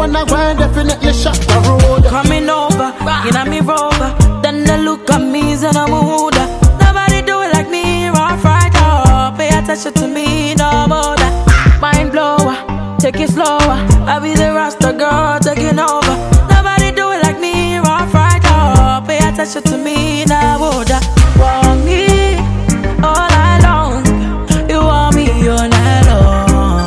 man a grind, definitely shot the road. Coming over, in a me rover. Then they look at me and I'm a hooder. Nobody do it like me, rough right up. Pay attention to me, no more that. Mind blower, take it slower. I be the Rasta girl taking over. Nobody do it like me, rough right up. Pay attention to me, no more that. Want me all night long. You want me all night long.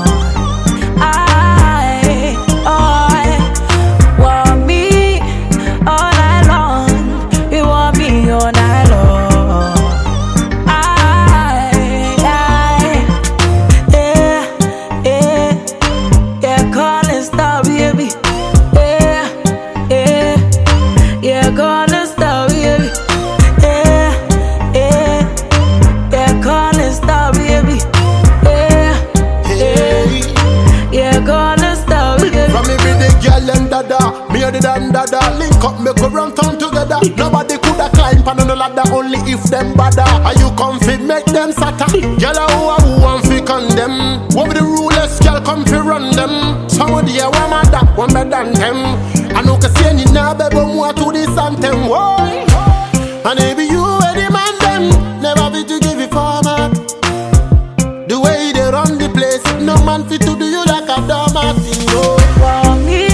Dada, link up, make we run town together. Nobody coulda climb on no ladder, only if them bother. Are you comfy, make them sata? Gyal who want fi condemn? What be the rulers, gyal come fi run them? Somebody a one mother, one better than them. I know can see any now, baby, more to this anthem. Why? And maybe you were the man them, never be to give it format. The way they run the place, no man fit to do you like a doormat. No. For me.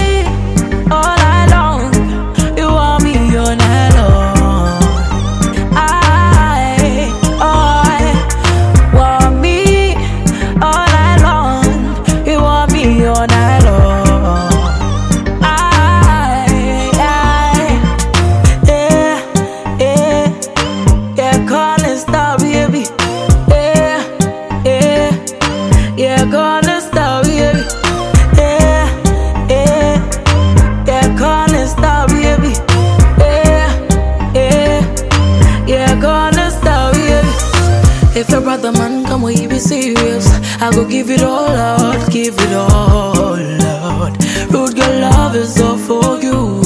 If your brother man come where you be serious, I go give it all out, give it all out. Rude girl love is all for you.